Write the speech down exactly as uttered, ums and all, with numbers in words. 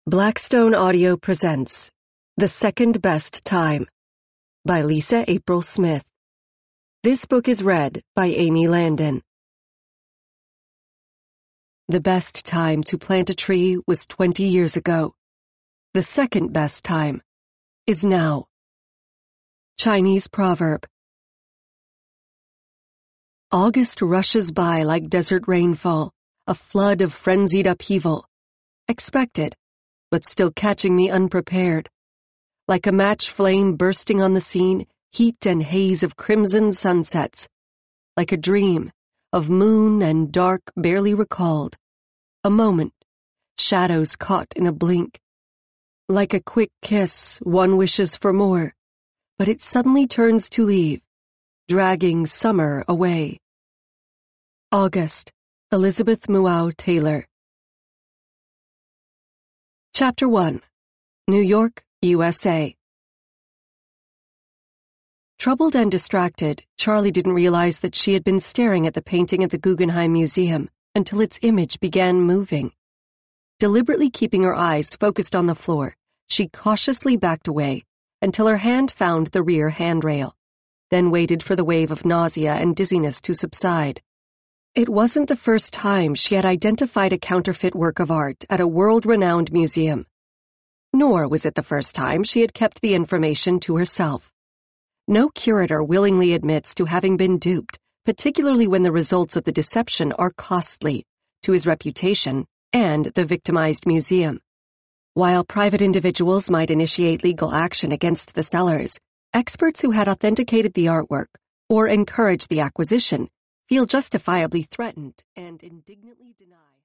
Blackstone Audio presents The Second Best Time by Lisa April Smith. This book is read by Amy Landon. The best time to plant a tree was twenty years ago. The second best time is now. Chinese proverb. August rushes by like desert rainfall, a flood of frenzied upheaval. Expected, but still catching me unprepared. Like a match flame bursting on the scene, heat and haze of crimson sunsets. Like a dream of moon and dark barely recalled. A moment, shadows caught in a blink. Like a quick kiss, one wishes for more, but it suddenly turns to leave, dragging summer away. August, Elizabeth Muau Taylor. Chapter one. New York, U S A. Troubled and distracted, Charlie didn't realize that she had been staring at the painting at the Guggenheim Museum until its image began moving. Deliberately keeping her eyes focused on the floor, she cautiously backed away until her hand found the rear handrail, then waited for the wave of nausea and dizziness to subside. It wasn't the first time she had identified a counterfeit work of art at a world-renowned museum. Nor was it the first time she had kept the information to herself. No curator willingly admits to having been duped, particularly when the results of the deception are costly to his reputation and the victimized museum. While private individuals might initiate legal action against the sellers, experts who had authenticated the artwork or encouraged the acquisition feel justifiably threatened and indignantly deny